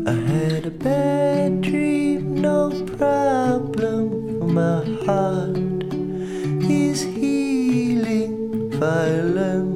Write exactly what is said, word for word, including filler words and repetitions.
I had a bad dream, no problem. My heart is healing violence.